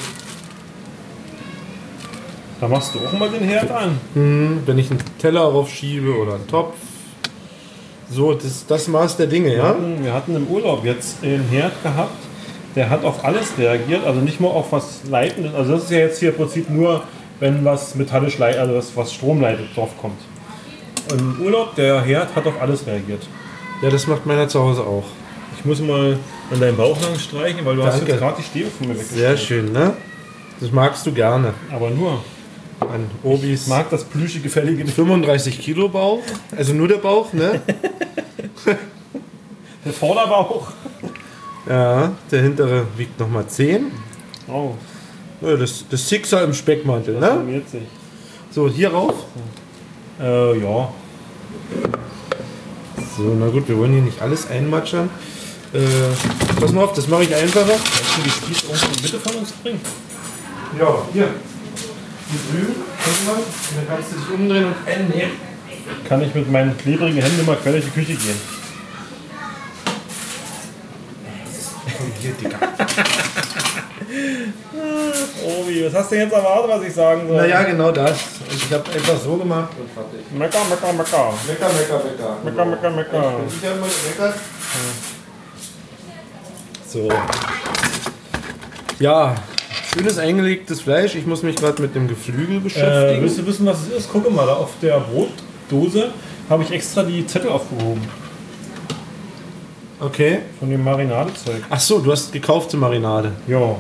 Da machst du auch mal den Herd an. Wenn ich einen Teller raufschiebe oder einen Topf. So, das Maß der Dinge, ja? Wir hatten im Urlaub jetzt einen Herd gehabt, der hat auf alles reagiert, also nicht nur auf was Leitendes. Also das ist ja jetzt hier im Prinzip nur, wenn was metallisch leitet, also was Strom leitet, drauf kommt. Und im Urlaub, der Herd hat auf alles reagiert. Ja, das macht meiner zu Hause auch. Ich muss mal an deinen Bauch lang streichen, weil du hast jetzt gerade die Stäbe von mir weggeschnitten. Sehr schön, ne? Das magst du gerne. Aber nur. An Obis. Ich mag das plüschige, gefällige. 35 Kilo Bauch, also nur der Bauch, ne? Der Vorderbauch. Ja, der hintere wiegt nochmal 10. Oh. Ja, das Sixer im Speckmantel, Das ne? formiert sich. So, hier rauf. Ja. So, na gut, wir wollen hier nicht alles einmatschern. Pass mal auf, das mache ich einfacher. Kannst du die Spieß irgendwo in die Mitte von uns bringen? Ja, hier. Hier drüben, guck mal. Und dann kannst du dich umdrehen und einnehmen. Kann ich mit meinen klebrigen Händen mal quer durch die Küche gehen? Komm hier, Digga. Obi, was hast du denn jetzt erwartet, was ich sagen soll? Naja, genau das. Und ich habe einfach so gemacht und fertig. Mecker. Mecker. Mecker. Ich habe mal gemeckert. So. Ja, schönes eingelegtes Fleisch. Ich muss mich gerade mit dem Geflügel beschäftigen. Willst du wissen, was es ist? Gucke mal, da auf der Brotdose habe ich extra die Zettel aufgehoben. Okay. Von dem Marinadezeug. Ach so, du hast gekaufte Marinade. Ja.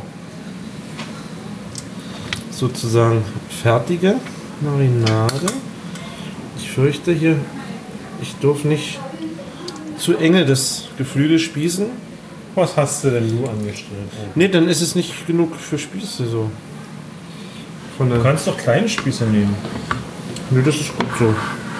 Sozusagen fertige Marinade. Ich fürchte hier, ich darf nicht zu enge das Geflügel spießen. Was hast du denn nur angestellt? Ne, dann ist es nicht genug für Spieße so. Von der Du kannst doch kleine Spieße nehmen. Ne, das ist gut so.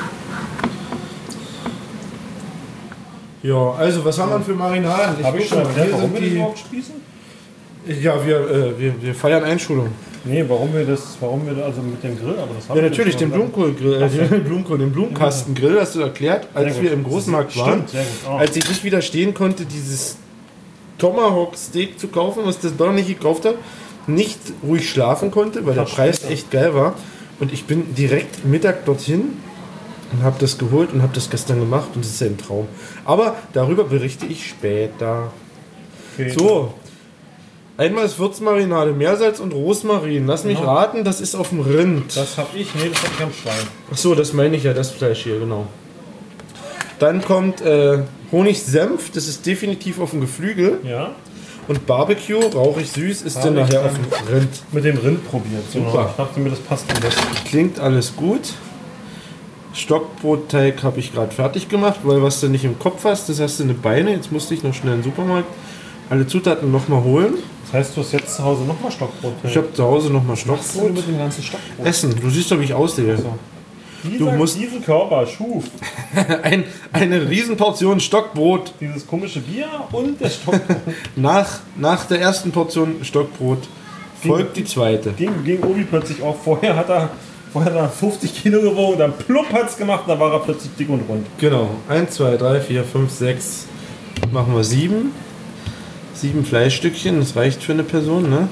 Ja, also was haben wir für Marinaden? Habe ich guck schon mal, erklärt, hier warum sind wir das die. überhaupt spießen? Ja, wir feiern Einschulung. Nee, warum wir also mit dem Grill, aber das haben Ja, wir natürlich, schon den gesagt. Blumenkohl, den Blumenkastengrill hast du erklärt, als Sehr gut. wir im Großmarkt waren. Stimmt, sehr gut. Oh. Als ich nicht widerstehen konnte, dieses Tomahawk-Steak zu kaufen, was das doch nicht gekauft habe, nicht ruhig schlafen konnte, weil der Preis echt geil war. Und ich bin direkt Mittag dorthin und habe das geholt und habe das gestern gemacht und das ist ja ein Traum. Aber darüber berichte ich später. Okay. So, einmal ist Würzmarinade, Meersalz und Rosmarin. Lass mich raten, das ist auf dem Rind. Das habe ich, nee, das habe ich am Schwein. Achso, das meine ich ja, das Fleisch hier, genau. Dann kommt Honigsenf, das ist definitiv auf dem Geflügel. Ja, Und Barbecue, rauchig süß, ist dann Habe ich nachher dann auf dem Rind. mit dem Rind probiert. Super. Genau. Ich dachte mir, das passt am besten. Klingt alles gut. Stockbrotteig habe ich gerade fertig gemacht, weil was du nicht im Kopf hast, das hast du eine Beine. Jetzt musste ich noch schnell in den Supermarkt alle Zutaten nochmal holen. Das heißt, du hast jetzt zu Hause nochmal Stockbrot. Ich habe zu Hause nochmal Was machst du Stockbrot. mit dem ganzen Stockbrot? Essen, du siehst doch, wie ich aussehe. Diesen Körper schuf Eine Riesenportion Stockbrot. dieses komische Bier und das Stockbrot. Nach der ersten Portion Stockbrot folgt die zweite. ging Obi plötzlich auf. Vorher hat er 50 Kilo gewogen, dann plupp hat's gemacht, dann war er plötzlich dick und rund. Genau. 1, 2, 3, 4, 5, 6. Machen wir 7. 7 Fleischstückchen, das reicht für eine Person, ne?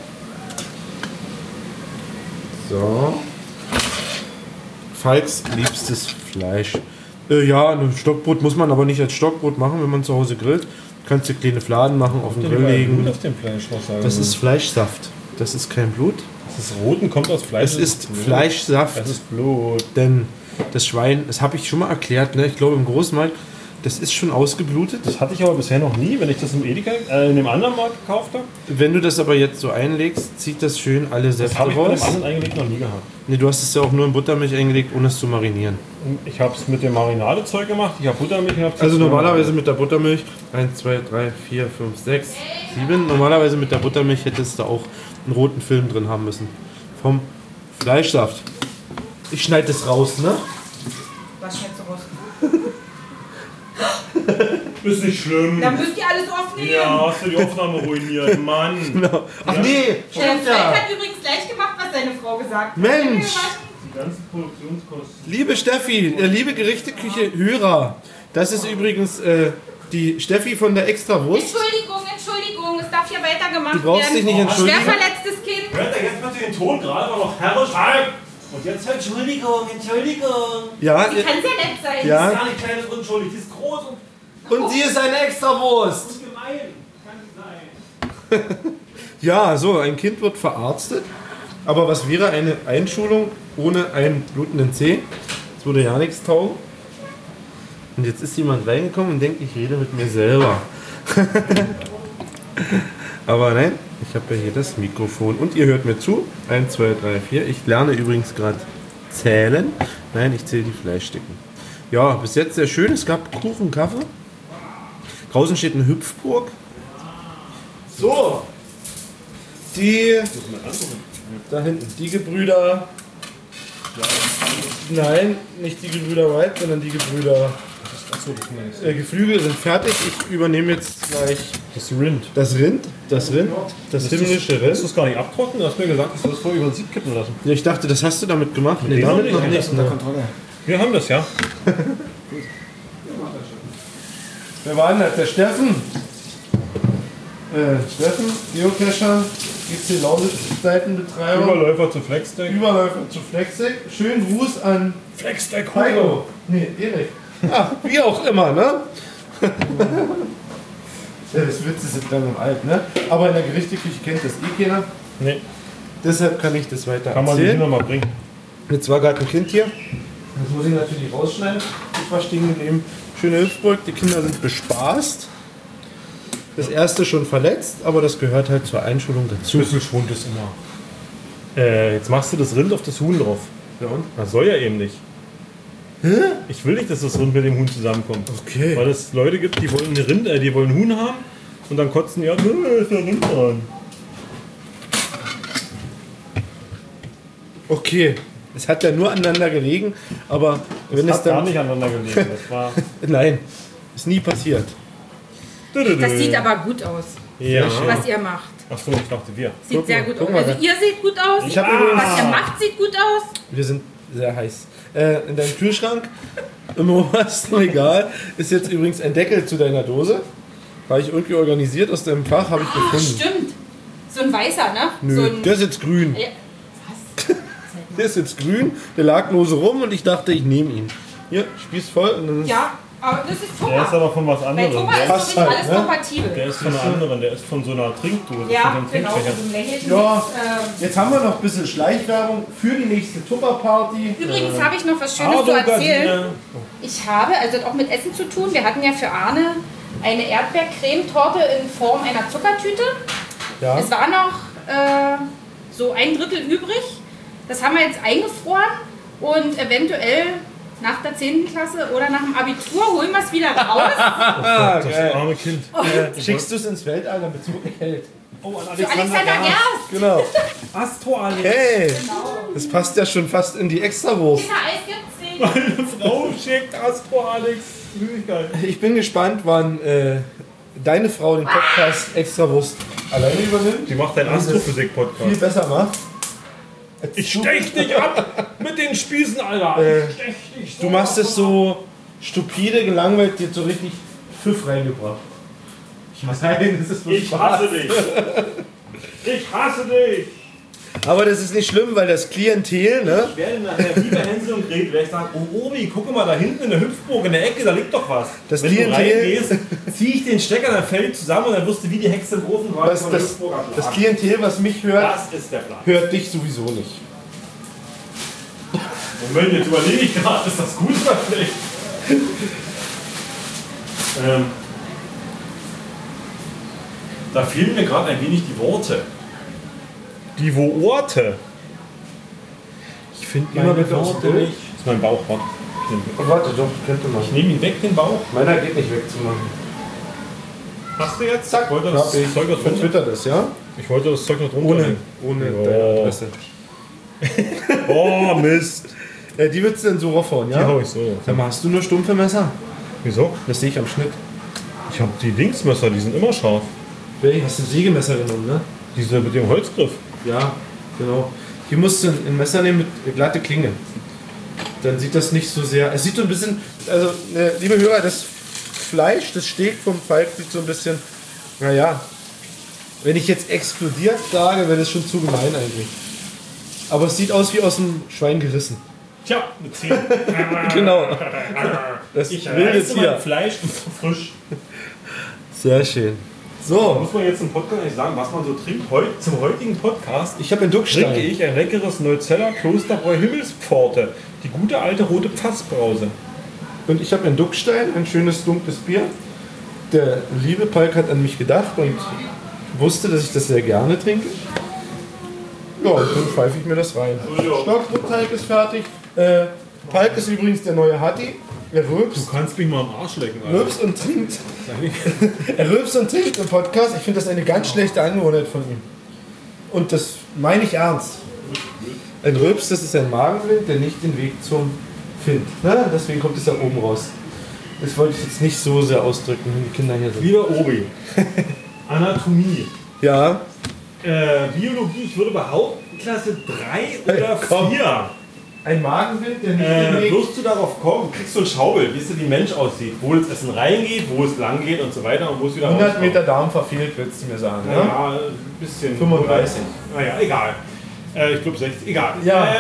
So. Falks liebstes Fleisch. Ja, ein Stockbrot muss man aber nicht als Stockbrot machen, wenn man zu Hause grillt. Kannst du kleine Fladen machen, auf den Grill legen. Auf dem Fleisch, was sagen Das wir. ist Fleischsaft. Das ist kein Blut. Das ist rot und kommt aus Fleisch. Es ist Fleischsaft. Das ist Blut. Denn das Schwein, das habe ich schon mal erklärt, ne? Ich glaube im Großmarkt, das ist schon ausgeblutet. Das hatte ich aber bisher noch nie, wenn ich das im Edeka, in dem anderen Markt gekauft habe. Wenn du das aber jetzt so einlegst, zieht das schön alle Das Säfte habe ich bei dem raus. anderen eingelegt noch nie gehabt. Nee, du hast es ja auch nur in Buttermilch eingelegt, ohne es zu marinieren. Ich habe es mit dem Marinadezeug gemacht. Ich habe Buttermilch und habe Also normalerweise mit der Buttermilch 1, 2, 3, 4, 5, 6, 7. Normalerweise mit der Buttermilch hättest du auch einen roten Film drin haben müssen. Vom Fleischsaft. Ich schneide das raus, ne? Was schneidest du raus? Ist nicht schlimm. Dann müsst ihr alles aufnehmen. Ja, hast du die Aufnahme ruiniert, Mann. Ach nee, Der stimmt Frank ja. hat übrigens gleich gemacht, was seine Frau gesagt hat. Mensch. Die ganzen Produktionskosten. Liebe Steffi, liebe Gerichteküche Hörer, das ist übrigens die Steffi von der Extrawurst. Entschuldigung, es darf hier weitergemacht Du brauchst dich nicht werden. entschuldigen. Schwer verletztes Kind. Hört ihr jetzt bitte den Ton gerade war noch herrisch halb. Und jetzt Entschuldigung. Ja, Sie kann sehr nett sein. Ja. Gar nicht klein und unschuldig, die ist groß und und sie ist eine Extrawurst. gemein. Kann nicht sein. Ja, so, ein Kind wird verarztet. Aber was wäre eine Einschulung ohne einen blutenden Zeh? Das würde ja nichts taugen. Und jetzt ist jemand reingekommen und denkt, ich rede mit mir selber. Aber nein, ich habe ja hier das Mikrofon. Und ihr hört mir zu. 1, 2, 3, 4. Ich lerne übrigens gerade zählen. Nein, ich zähle die Fleischstücken. Ja, bis jetzt sehr schön. Es gab Kuchen, Kaffee. Draußen steht eine Hüpfburg. So. Die. Da hinten. Die Gebrüder. Nein, nicht die Gebrüder White, sondern die Gebrüder Achso, das meine ich. Geflügel sind fertig. Ich übernehme jetzt gleich Das Rind. das Rind. Das himmlische Hast du Rind. das gar nicht abtrocknen? Du hast mir gesagt, dass du das vorher über den Sieb kippen lassen. Ja, ich dachte, das hast du damit gemacht. Nee, dem damit noch noch nicht. nicht. Ne? Wir haben das, ja. Wer war denn das? Der Steffen? Steffen, Geocacher. GC Lausitz-Seitenbetreiber. Überläufer zu Flexdeck. Überläufer zu Flexdeck. Schönen Gruß an Flexdeck Heiko. Nee, Erik. Ah, wie auch immer, ne? Ja, das Witz ist jetzt langsam alt, ne? Aber in der Gerichteküche kennt das eh keiner. Nee, Deshalb kann ich das weiter kann man die erzählen. Kinder mal bringen. Jetzt war gerade ein Kind hier. Das muss ich natürlich rausschneiden. Ich war stehen geblieben. Schöne Hüpfburg. Die Kinder sind bespaßt. Das erste schon verletzt, aber das gehört halt zur Einschulung dazu. Schlüsselschwund ist immer. Jetzt machst du das Rind auf das Huhn drauf. Ja, und? Das soll ja eben nicht. Hä? Ich will nicht, dass das Rind mit dem Huhn zusammenkommt. Okay. Weil es Leute gibt, die wollen eine die wollen Huhn haben und dann kotzen die an, ist der Rind dran. Okay. Es hat ja nur aneinander gelegen, aber wenn es Das hat gar dann. nicht aneinander gelegen. Das war. Nein, ist nie passiert. Das sieht aber gut aus, Ja. was ihr macht. Achso, ich dachte wir. Sieht Guck sehr mal, gut guck aus. mal, Also ihr seht gut aus. Ich hab übrigens- Was ihr macht, sieht gut aus. Wir sind sehr heiß. In deinem Kühlschrank, im obersten Regal, ist jetzt übrigens ein Deckel zu deiner Dose. War ich irgendwie organisiert aus deinem Fach, habe ich Ach, gefunden. stimmt. So ein weißer, ne? Nö, So ein, der ist jetzt grün. ja. Der ist jetzt grün, der lag lose rum und ich dachte, ich nehme ihn. Hier, Spieß voll. Und dann ist Ja, aber das ist Der ist Thomas. aber von was Bei anderem. Thomas ist passt wirklich halt, alles ne? kompatibel. Der ist von einer anderen, der ist von so einer Trinkdose. Ja, von einem genau. Trinkbecher. So ein länglichen Ja. Mix, Jetzt haben wir noch ein bisschen Schleichwerbung für die nächste Tupper-Party. Übrigens habe ich noch was Schönes zu erzählen. Ich habe, also hat auch mit Essen zu tun, wir hatten ja für Arne eine Erdbeercremetorte in Form einer Zuckertüte. Ja. Es war noch so ein Drittel übrig. Das haben wir jetzt eingefroren und eventuell nach der 10. Klasse oder nach dem Abitur holen wir es wieder raus. Das geil. arme Kind. Schickst du es ins Weltall, damit es wirklich hält. Oh, an Für Alexander Gerst. Genau. Astro Alex. Hey, das passt ja schon fast in die Extrawurst. Kindereis gibt's nicht. Meine Frau schickt Astro Alex. Süßigkeit. Ich bin gespannt, wann deine Frau den Podcast Extrawurst alleine übernimmt. Die macht einen Viel Astrophysik-Podcast. besser macht. Ich stech dich ab mit den Spießen, Alter. Ich stech dich so Du machst ab. es so stupide, gelangweilt, dir so richtig Pfiff reingebracht. Nein, das ist Ich hasse dich. Ich hasse dich. Aber das ist nicht schlimm, weil das Klientel, ne? Ich werde nachher wie bei Hänsel und Gretel, werde ich sagen, oh Omi, guck mal da hinten in der Hüpfburg in der Ecke, da liegt doch was. Das Wenn du Klientel- reingehst, ziehe ich den Stecker, dann fällt zusammen und dann wirst du wie die Hexe im Ofen gerade Das, von der das, Hüpfburg das abgeschlagen. Klientel, was mich hört, Das ist der Plan. hört dich sowieso nicht. Moment, jetzt überlege ich gerade, ist das gut oder schlecht? Da fehlen mir gerade ein wenig die Worte. Die Worte. Ich finde Immer bitte aus dem Bild. Das ist mein Bauch, warte. Ich nehme Oh, warte, doch, könnte man. ich nehme ihn weg, den Bauch. Meiner geht nicht wegzumachen. Hast du jetzt? Zack. Ich wollte das Hab ich. Zeug noch drunter. Twitter das, ja? Ich wollte das Zeug noch drunter. Ohne, nehmen. ohne Oh. deine Adresse. Oh, Mist. Die würdest du denn so raufhauen, Die ja? hau ich so. Sag mal, hast du nur stumpfe Messer? Wieso? Das sehe ich am Schnitt. Ich habe die Dingsmesser, die sind immer scharf. Welch? Hast du ein Sägemesser genommen, ne? Diese mit dem Holzgriff. Ja, genau. Hier musst du ein Messer nehmen mit glatte Klinge. Dann sieht das nicht so sehr. Es sieht so ein bisschen. Also, liebe Hörer, das Fleisch, das Steak vom Falk sieht so ein bisschen. Naja. Wenn ich jetzt explodiert sage, wäre das schon zu gemein eigentlich. Aber es sieht aus wie aus dem Schwein gerissen. Tja, mit 10. Genau. Das Ich wilde reiße mein Tier. Fleisch frisch. Sehr schön. So, Muss man jetzt im Podcast nicht sagen, was man so trinkt? Zum heutigen Podcast ich habe einen Duckstein. trinke ich ein leckeres Neuzeller Klosterbräu Himmelspforte. Die gute alte rote Pfassbrause. Und ich habe einen Duckstein, ein schönes dunkles Bier. Der liebe Palk hat an mich gedacht und wusste, dass ich das sehr gerne trinke. Ja, und dann pfeife ich mir das rein. Stockbrotteig ist fertig. Palk ist übrigens der neue Hatti. Er Du rülpst, kannst mich mal am Arsch lecken, Alter. rülpst und trinkt. Er rülpst und trinkt im Podcast. Ich finde das eine ganz schlechte Angewohnheit von ihm. Und das meine ich ernst. Ein Rülps, das ist ein Magenwind, der nicht den Weg zum findet. Na, deswegen kommt es da oben raus. Das wollte ich jetzt nicht so sehr ausdrücken, wenn die Kinder hier sind. Lieber Obi, Anatomie, Ja, Biologie, ich würde behaupten, Klasse 3 oder Komm. 4. Ein Magenwind, der nicht Wirst du darauf kommen, kriegst du ein Schaubild, wie es wie ein Mensch aussieht, wo das Essen reingeht, wo es lang geht und so weiter und wo es wieder 100 rauskommt. Meter Darm verfehlt, würdest du mir sagen. Ne? Ja, ein bisschen. 35. Naja, egal. Ich glaube 60, egal. Ja.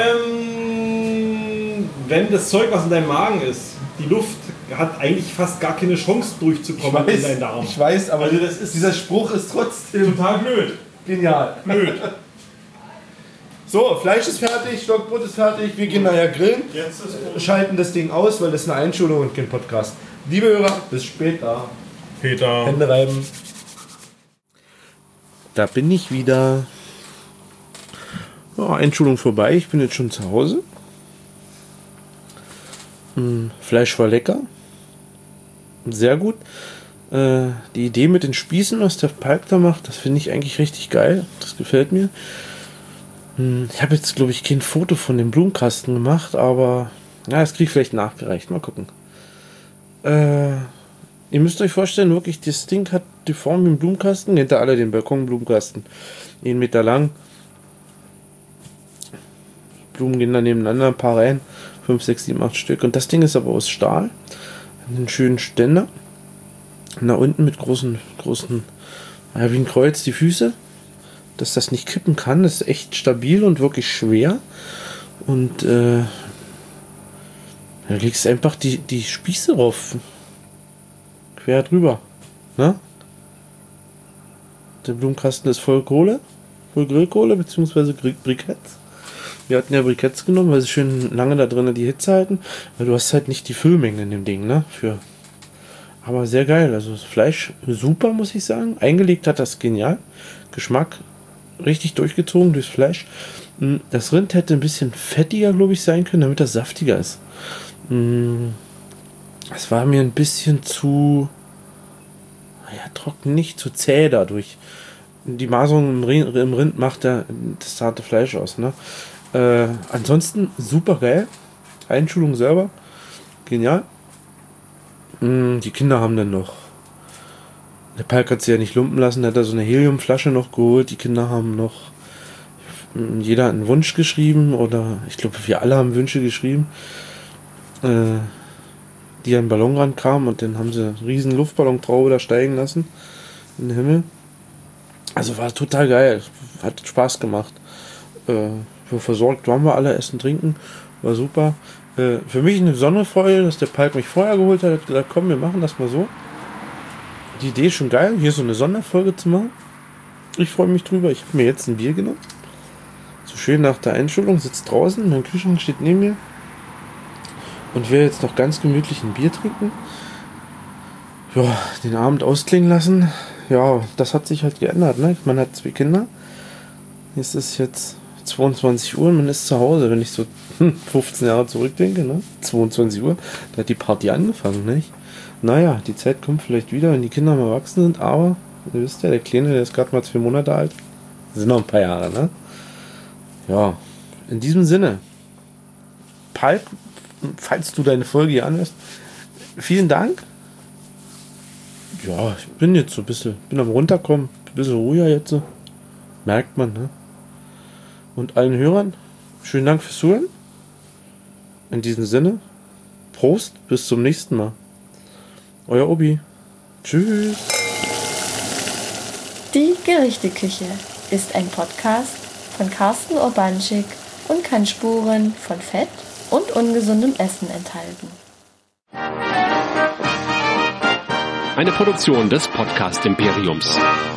Wenn das Zeug, was in deinem Magen ist, die Luft hat eigentlich fast gar keine Chance durchzukommen in deinen Darm. Ich weiß, aber Also das ist dieser Spruch ist trotzdem total blöd. genial. Blöd. So, Fleisch ist fertig, Stockbrot ist fertig, wir gehen nachher grillen, Jetzt ist schalten das Ding aus, weil das ist eine Einschulung und kein Podcast. Liebe Hörer, bis später. Peter. Hände reiben. Da bin ich wieder. Oh, Einschulung vorbei, ich bin jetzt schon zu Hause. Fleisch war lecker. Sehr gut. Die Idee mit den Spießen, was der Palk da macht, das finde ich eigentlich richtig geil. Das gefällt mir. Ich habe jetzt, glaube ich, kein Foto von dem Blumenkasten gemacht, aber ja, das kriege ich vielleicht nachgereicht. Mal gucken. Ihr müsst euch vorstellen, wirklich, das Ding hat die Form wie ein Blumenkasten. Hinter alle den Balkonblumenkasten. 1 Meter lang. Blumen gehen dann nebeneinander, ein paar Reihen. 5, 6, 7, 8 Stück. Und das Ding ist aber aus Stahl. Einen schönen Ständer. Da unten mit großen, ja, wie ein Kreuz die Füße. Dass das nicht kippen kann. Das ist echt stabil und wirklich schwer. Und da legst du einfach die Spieße drauf. Quer drüber. Ne? Der Blumenkasten ist voll Kohle. Voll Grillkohle, beziehungsweise Briketts. Wir hatten ja Briketts genommen, weil sie schön lange da drinnen die Hitze halten. Weil du hast halt nicht die Füllmenge in dem Ding, ne? Aber sehr geil. Also das Fleisch super, muss ich sagen. Eingelegt hat das genial. Geschmack richtig durchgezogen durchs Fleisch. Das Rind hätte ein bisschen fettiger, glaube ich, sein können, damit das saftiger ist. Es war mir ein bisschen zu trocken, nicht zu zäh dadurch. Die Maserung im Rind macht das zarte Fleisch aus. Ne? Ansonsten super geil. Einschulung selber. Genial. Die Kinder haben dann noch. Der Palk hat sie ja nicht lumpen lassen. Der hat da so eine Heliumflasche noch geholt. Die Kinder haben noch. Jeder hat einen Wunsch geschrieben. Oder ich glaube, wir alle haben Wünsche geschrieben. Die an den Ballon rankamen. Und dann haben sie einen riesen Luftballontraube da steigen lassen. In den Himmel. Also war total geil. Hat Spaß gemacht. Versorgt waren wir alle, essen, trinken. War super. Für mich eine besondere Freude, dass der Palk mich vorher geholt hat. Hat gesagt, komm, wir machen das mal so. Die Idee ist schon geil, hier so eine Sonderfolge zu machen. Ich freue mich drüber. Ich habe mir jetzt ein Bier genommen. So schön nach der Einschulung, sitzt draußen, mein Kühlschrank steht neben mir. Und werde jetzt noch ganz gemütlich ein Bier trinken. Ja, den Abend ausklingen lassen. Ja, das hat sich halt geändert. Ne? Man hat 2 Kinder. Es ist jetzt 22 Uhr und man ist zu Hause. Wenn ich so 15 Jahre zurückdenke, ne? 22 Uhr, da hat die Party angefangen, nicht? Naja, die Zeit kommt vielleicht wieder, wenn die Kinder mal erwachsen sind, aber ihr wisst ja, der Kleine, der ist gerade mal 2 Monate alt. Das sind noch ein paar Jahre, ne? Ja, in diesem Sinne, Palk, falls du deine Folge hier anhörst, vielen Dank. Ja, ich bin jetzt so ein bisschen, bin am Runterkommen, ein bisschen ruhiger jetzt. Merkt man, ne? Und allen Hörern, schönen Dank fürs Zuhören. In diesem Sinne, Prost, bis zum nächsten Mal. Euer Obi. Tschüss. Die Gerichteküche ist ein Podcast von Carsten Urbanschik und kann Spuren von Fett und ungesundem Essen enthalten. Eine Produktion des Podcast Imperiums.